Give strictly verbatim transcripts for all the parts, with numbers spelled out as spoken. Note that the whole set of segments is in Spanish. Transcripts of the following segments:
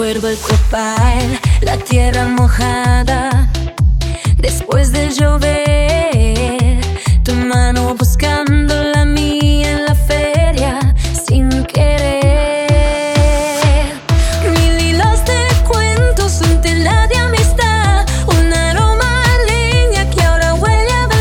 recuerdo el copal, la tierra mojada después de llover, tu mano buscando la mía en la feria sin querer. Mil hilos de cuentos, un telar de amistad, un aroma a leña que ahora huele a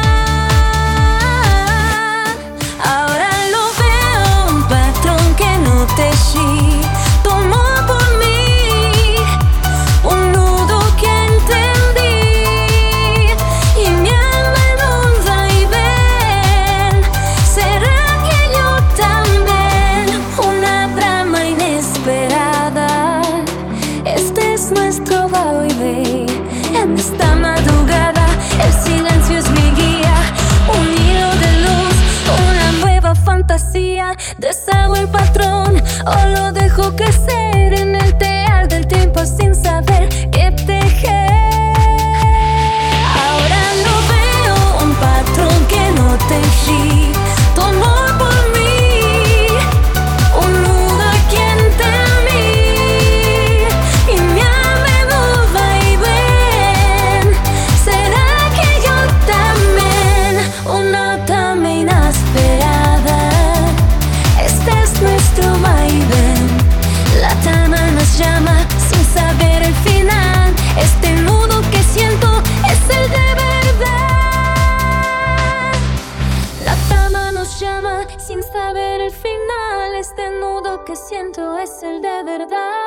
verdad. Ahora lo veo, un patrón que no te chi tomó por mí un nudo que entendí, y mi alma en un vaivén. ¿Será que yo también? Una trama inesperada. Este es nuestro vaivén. En esta madrugada el silencio es mi guía, un hilo de luz, una nueva fantasía. Deshago el patrón o lo dejo crecer en el tear del tiempo sin saber qué tejer. Ahora lo veo, un patrón que no tejí tomó por mí un nudo que entendí, y mi alma en un vaivén. ¿Será que yo también? Una trama inesperada. Este es nuestro vaivén. La trama nos llama sin saber el final. Este nudo que siento es el de verdad. La trama nos llama sin saber el final. Este nudo que siento es el de verdad.